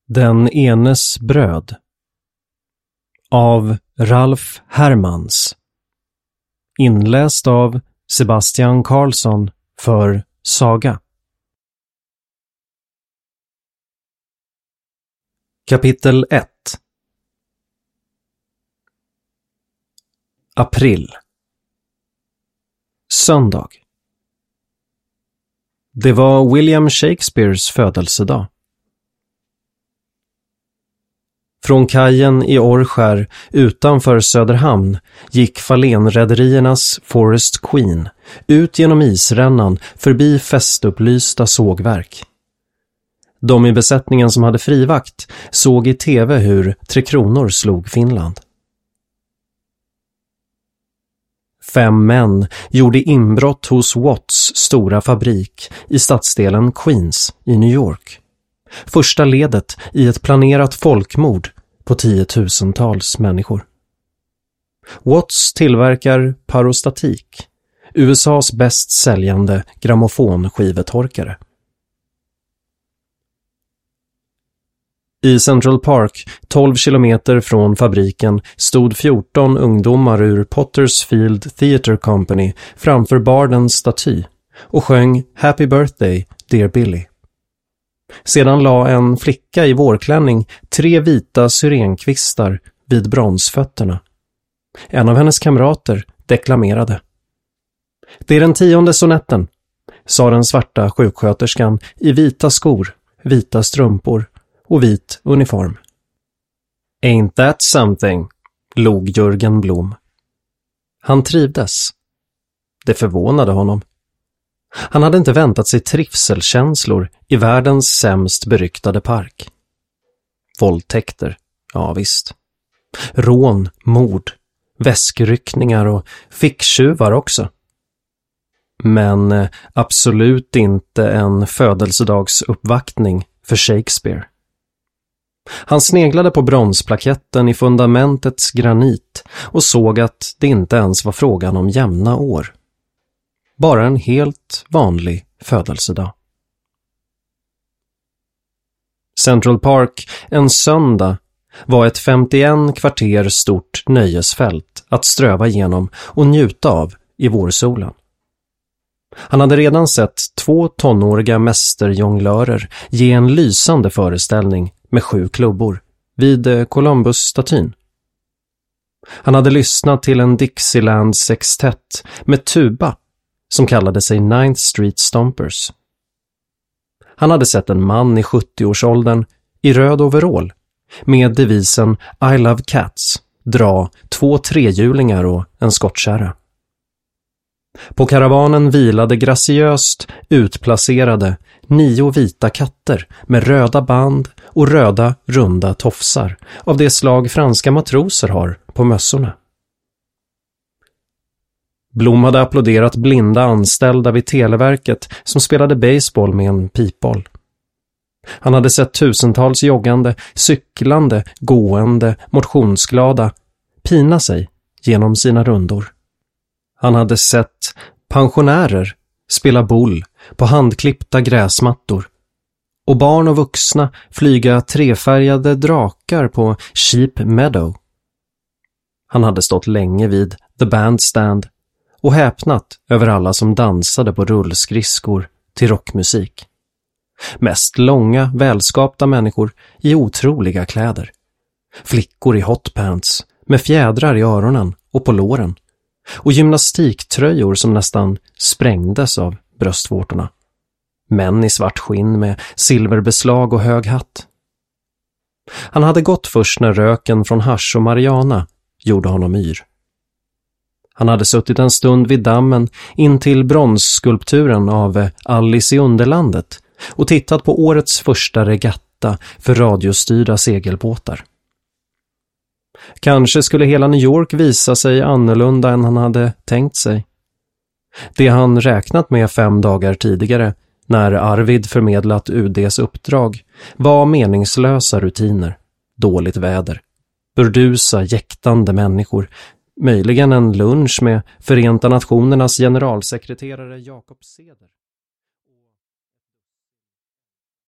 Den enes bröd av Ralph Hermans, inläst av Sebastian Karlsson för Saga. Kapitel 1. April. Söndag. Det var William Shakespeares födelsedag. Från kajen i Orrskär utanför Söderhamn gick Falenrederiernas Forest Queen ut genom isrännan förbi festupplysta sågverk. De i besättningen som hade frivakt såg i tv hur 3 Kronor slog Finland. 5 män gjorde inbrott hos Watts stora fabrik i stadsdelen Queens i New York. Första ledet i ett planerat folkmord på 10 000-tals människor. Watts tillverkar Parostatik, USAs bäst säljande grammofonskivetorkare. I Central Park, 12 kilometer från fabriken, stod 14 ungdomar ur Pottersfield Theatre Company framför Bardens staty och sjöng Happy Birthday, Dear Billy. Sedan la en flicka i vårklänning 3 vita syrenkvistar vid bronsfötterna. En av hennes kamrater deklamerade. Det är den 10:e sonetten, sa den svarta sjuksköterskan i vita skor, vita strumpor och vit uniform. Ain't that something, log Jörgen Blom. Han trivdes. Det förvånade honom. Han hade inte väntat sig trivselkänslor i världens sämst beryktade park. Våldtäkter, ja visst. Rån, mord, väskryckningar och ficktjuvar också. Men absolut inte en födelsedagsuppvaktning för Shakespeare. Han sneglade på bronsplaketten i fundamentets granit och såg att det inte ens var frågan om jämna år. Bara en helt vanlig födelsedag. Central Park en söndag var ett 51 kvarter stort nöjesfält att ströva igenom och njuta av i vårsolen. Han hade redan sett 2 tonåriga mästerjonglörer ge en lysande föreställning med 7 klubbor vid Columbus-statyn. Han hade lyssnat till en Dixieland sextett med tuba som kallade sig 9th Street Stompers. Han hade sett en man i 70-årsåldern i röd overall med devisen I love cats dra 2 trehjulingar och en skottkärra. På karavanen vilade graciöst utplacerade 9 vita katter med röda band och röda runda tofsar av det slag franska matroser har på mössorna. Blom hade applåderat blinda anställda vid Televerket som spelade baseball med en pipboll. Han hade sett tusentals joggande, cyklande, gående, motionsglada pina sig genom sina rundor. Han hade sett pensionärer spela boll på handklippta gräsmattor och barn och vuxna flyga trefärgade drakar på Sheep Meadow. Han hade stått länge vid The Bandstand och häpnat över alla som dansade på rullskridskor till rockmusik. Mest långa, välskapta människor i otroliga kläder. Flickor i hotpants med fjädrar i öronen och på låren. Och gymnastiktröjor som nästan sprängdes av bröstvårtorna. Män i svart skinn med silverbeslag och hög hatt. Han hade gått först när röken från hasch och marijuana gjorde honom yr. Han hade suttit en stund vid dammen in till bronsskulpturen av Alice i Underlandet och tittat på årets första regatta för radiostyrda segelbåtar. Kanske skulle hela New York visa sig annorlunda än han hade tänkt sig. Det han räknat med 5 dagar tidigare, när Arvid förmedlat UDs uppdrag, var meningslösa rutiner, dåligt väder, burdusa, jäktande människor, möjligen en lunch med Förenta Nationernas generalsekreterare Jakob Seder.